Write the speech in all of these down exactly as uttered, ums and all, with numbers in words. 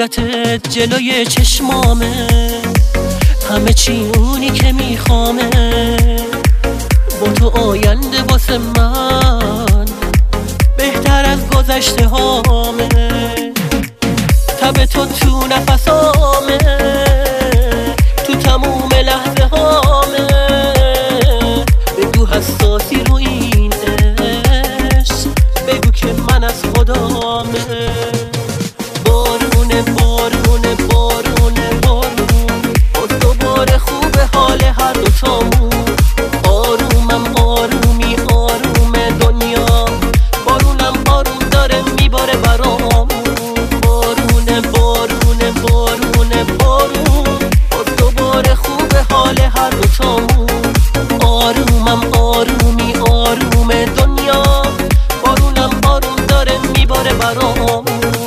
صورتت جلوی چشمامه، همه چی اونی که میخوامه. با تو آینده واسه من بهتر از گذشته هامه. تب تو تو نفسامه، تو تموم لحظه هامه. بگو حساسی رو این عشق، بگو که من از خدامه. بارونه بارونه بارونه بارون، باز دوباره خوبه حال هر دوتامون. آرومم آرومی آروم دنیا، بارونم آروم داره میباره برامون. بارونه بارونه بارونه بارون، باز دوباره خوبه حال هر دوتامون. آرومم آرومی آروم دنیا، بارونم آروم داره میباره برامون.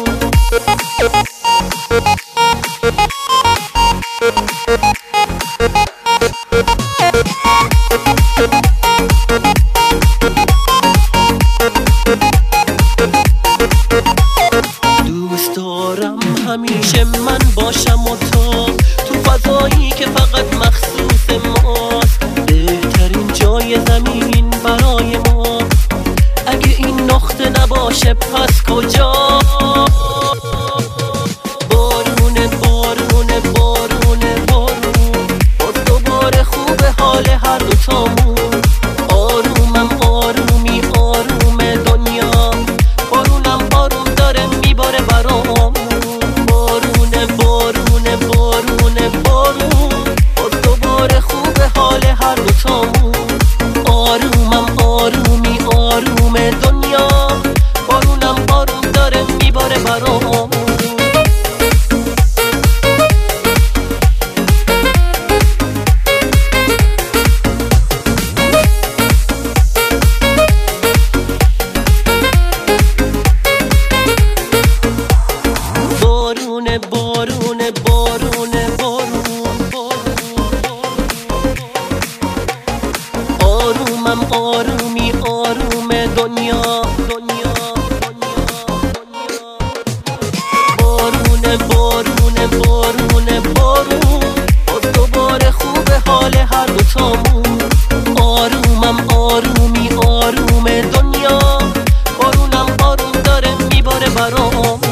دوست دارم همیشه من باشم و تو تو فضایی که فقط مخصوص ماست. بهترین جای زمین برای ما، اگه این نقطه نباشه پس کجا؟ بارونه بارونه بارونه بارون، باز دوباره خوبه حال هر دوتامون. آرومم آرومی آروم دنیا، بارونم آروم داره میباره برامون. بارونه بارونه بارونه بارون، باز دوباره خوبه حال هر دوتامون. آرومم آرومی آروم دنیا، بارونم آروم داره میباره برامون. بارونه بارونه بارونه بارون آرومم آرومی آروم دنیا دنیا بارونه بارونه بارونه بارون، باز دوباره خوبه حال هر دوتامون. آرومم آرومی آروم دنیا، بارونم آروم داره میباره برام.